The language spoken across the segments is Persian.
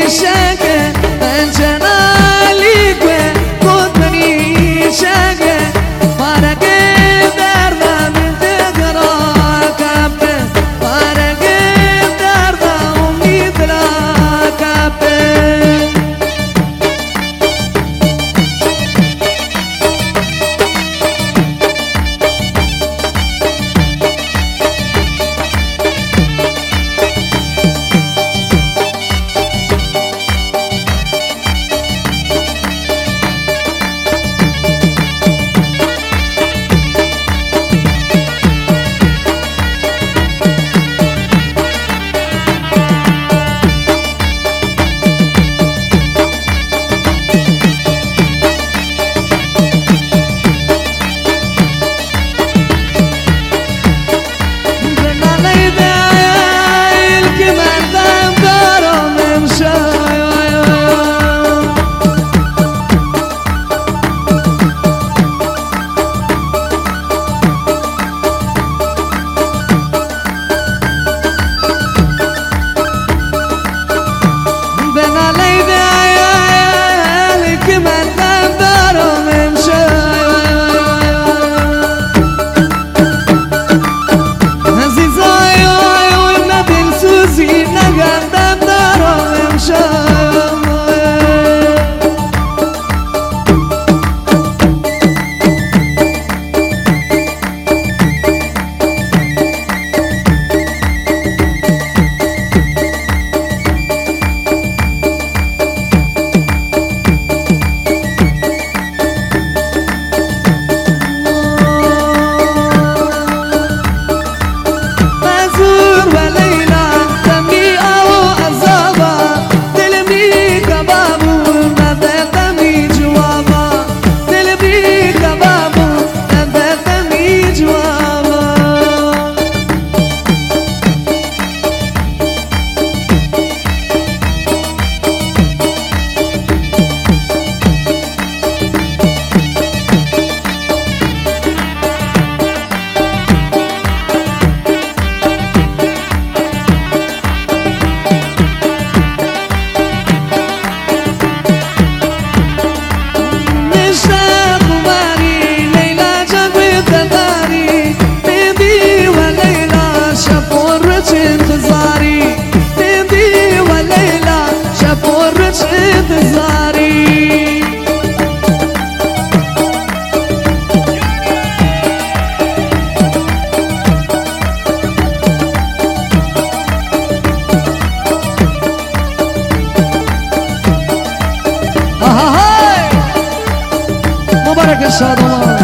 مبارك ان شاء الله.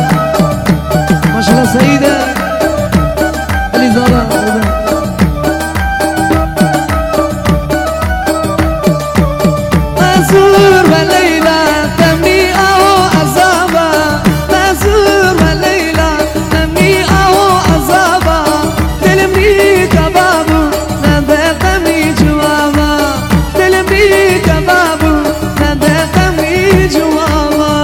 ما شاء الله سيدة الإزارة مازور وليلى تمنيئة وعذابة، مازور وليلى تمنيئة وعذابة، تلمي كبابو نبتمي جوابا، تلمي كبابو نبتمي جوابا.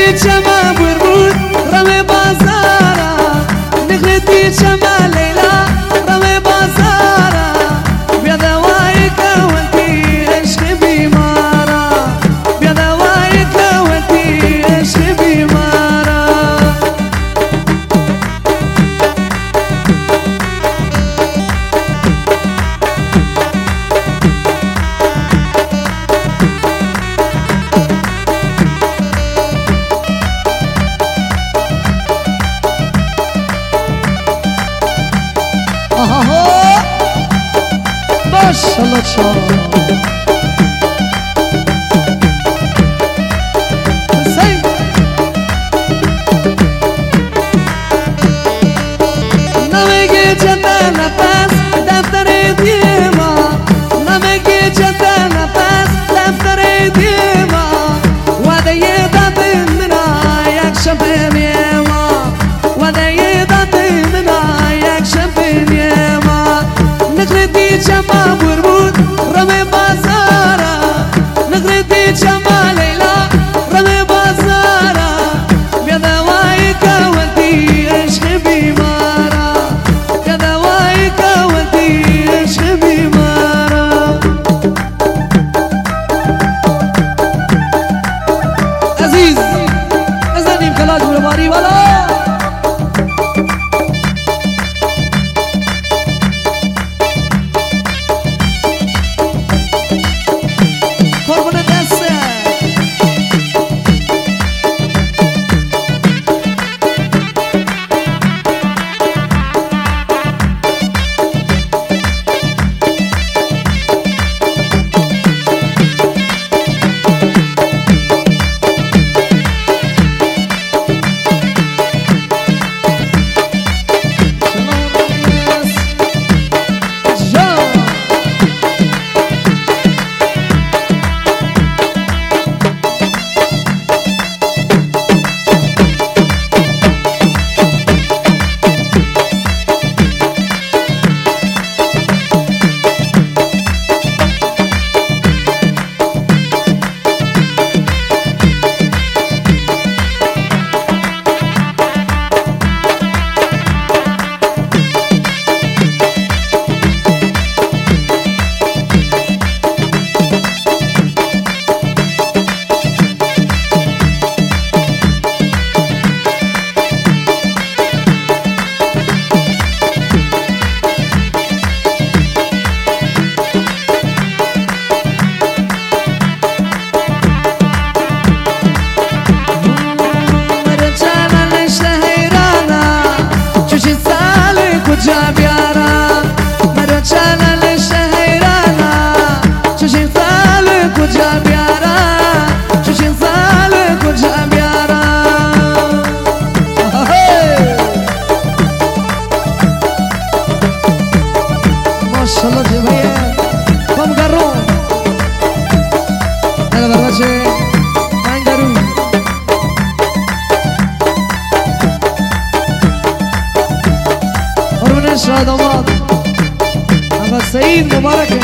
چما بربود رم بازارا نخلتی چما لیلا رم بازارا بیا دوای کوتی عشق بیمارا بیا دوای کوتی عشق بیمارا ماشالله چا نمیگی چطور نفس دفتر دیما نمیگی چطور نفس دفتر دیما وعده داد منا یک شب میما وعده داد منا یک شب میما نخلتی چما بربود رم بازارا نخلتی چما لیلا رم بازارا بیا دوای کوتی عشق بیمارا بیا دوای کوتی عشق بیمارا عزیز بزنیم کلاش برباری والا شادامات اما سعید مبارکه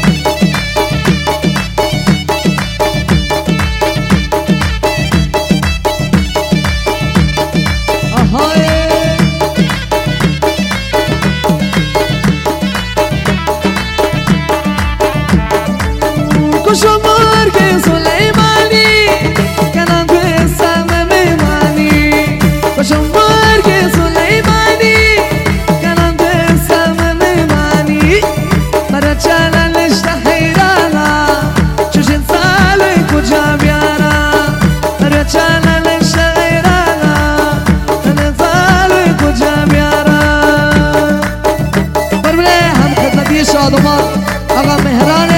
آقا مهران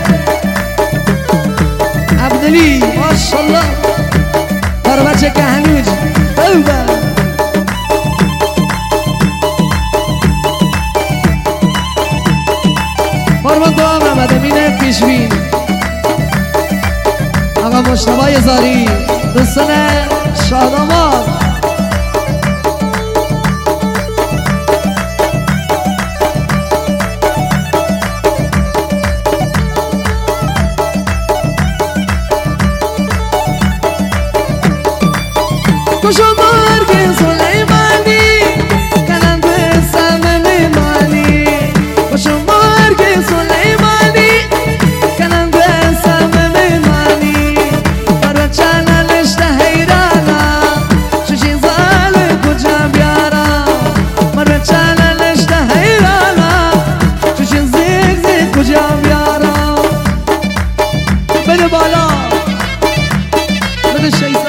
عبدلی ماشالله در بچه کهنوج اوبا فرمان دوام رمد امین پیشوین آقا مشتبه زاری دوستان شادامات کشو مرگ سلیمانی کنن قصه مهمانی کشو مرگ سلیمانی کنن قصه مهمانی برا چلالش ده حیرانا ششی زال کجا بیارا برا چلالش ده حیرانا ششی زیگ زیگ کجا بیارا بده بالا بده شیطان